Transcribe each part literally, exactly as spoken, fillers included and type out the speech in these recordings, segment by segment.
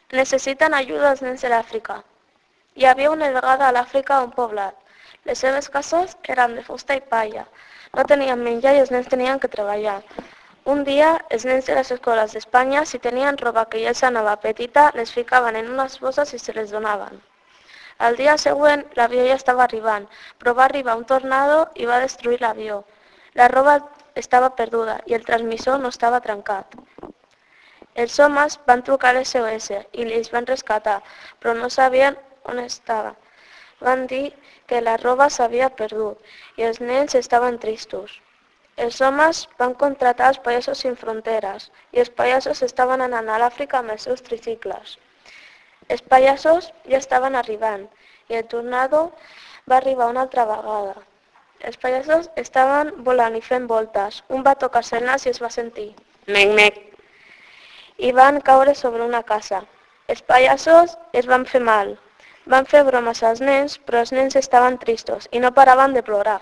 Necessiten ajuda els nens de l'Àfrica. Hi havia una vegada a l'Àfrica un poblat. Les seves cases eren de fusta i palla. No tenien menjar i els nens tenien que treballar. Un dia, els nens de les escoles d'Espanya, si tenien roba que ja els anava petita, les ficaven en unes bosses i se les donaven. El dia següent, l'avió ja estava arribant, però va arribar un tornado i va destruir l'avió. La roba estava perduda i el transmissor no estava trencat. Els homes van trucar a S O S i els van rescatar, però no sabien on estava. Van dir que la roba s'havia perdut i els nens estaven tristos. Els homes van contractar els pallassos sin fronteres i els pallassos estaven anant a l'Àfrica amb els seus tricicles. Els pallassos ja estaven arribant i el tornado va arribar una altra vegada. Els pallassos estaven volant i fent voltes. Un va tocar-se el nas i es va sentir. Mec, mec. I van caure sobre una casa. Els pallassos es van fer mal. Van fer bromes als nens, però els nens estaven tristos i no paraven de plorar.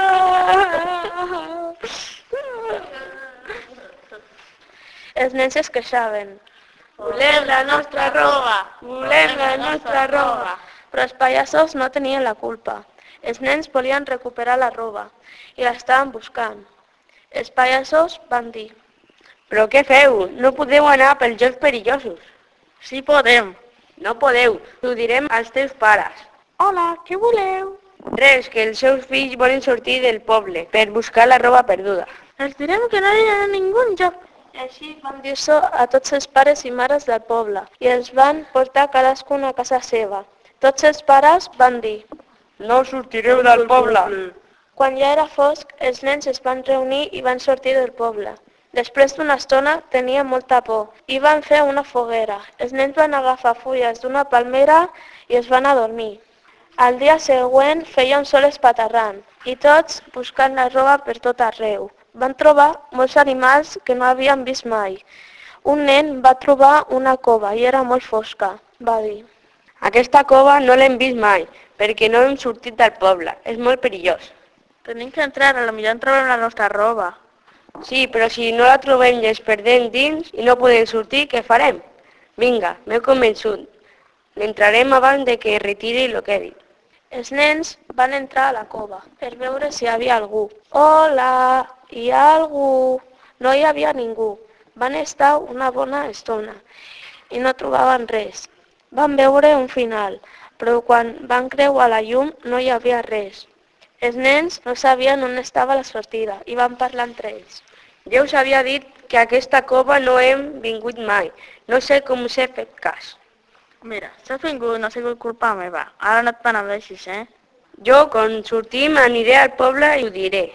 Els nens es queixaven. Volem la nostra roba, Volem la nostra roba. Però els pallassos no tenien la culpa. Els nens volien recuperar la roba i l'estaven buscant. Els pallassos van dir: Però què feu? No podeu anar pels jocs perillosos. sí podem. No podeu, t'ho direm als teus pares. Hola, què voleu? Res, que els seus fills volen sortir del poble per buscar la roba perduda. Els direm que no aniran a ningú joc. Així van dir-s'ho a tots els pares i mares del poble i els van portar cadascun a casa seva. Tots els pares van dir: No sortireu del poble. quan ja era fosc, els nens es van reunir i van sortir del poble. Després d'una estona tenien molta por i van fer una foguera. Els nens van agafar fulles d'una palmera i es van adormir. Al dia següent feia un sol espaterrant i tots buscant la roba per tot arreu. Van trobar molts animals que no havien vist mai. Un nen va trobar una cova i era molt fosca. Va dir: Aquesta cova no l'hem vist mai, perquè no hem sortit del poble. És molt perillós. tenim que entrar, a la millor en trobem la nostra roba. Sí, però si no la trobem i ens perdem dins i no podem sortir, què farem? Vinga, m'he convençut. Entrarem abans de que retiri el que he dit. Els nens van entrar a la cova per veure si hi havia algú. Hola, hi ha algú? No hi havia ningú. Van estar una bona estona i no trobaven res. Van veure un final, però quan van creuar la llum no hi havia res. Els nens no sabien on estava la sortida i van parlar entre ells. Jo us havia dit que a aquesta cova no hem vingut mai. No sé com us he fet cas. Mira, si has vingut no ha sigut culpa meva. Ara no et penedeixis, eh? Jo, quan sortim, aniré al poble i ho diré.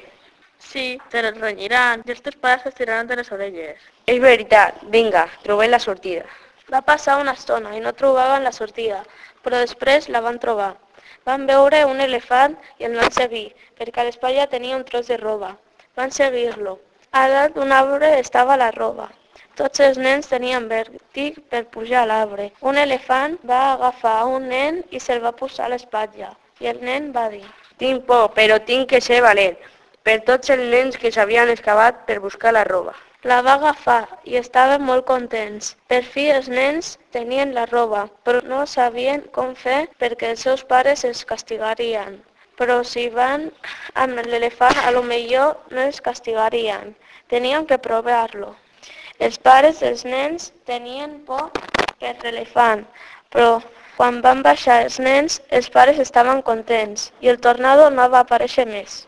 Sí, te les renyiran i els teus pares es tiraran de les orelles. És veritat, vinga, trobem la sortida. Va passar una estona i no trobaven la sortida, però després la van trobar. Van veure un elefant i el van seguir, perquè a l'espatlla tenia un tros de roba. Van seguir-lo. A dalt d'un arbre estava la roba. Tots els nens tenien vèrtig per pujar a l'arbre. Un elefant va agafar un nen i se'l va posar a l'espatlla. I el nen va dir: Tinc por, però tinc que ser valent. Per tots els nens que s'havien excavat per buscar la roba. La va agafar i estaven molt contents. Per fi els nens tenien la roba, però no sabien com fer perquè els seus pares els castigarien. Però si van amb l'elefant, a lo millor no els castigarien. Tenien que provar-lo. Els pares dels nens tenien por per l'elefant, però quan van baixar els nens, els pares estaven contents i el tornado no va aparèixer més.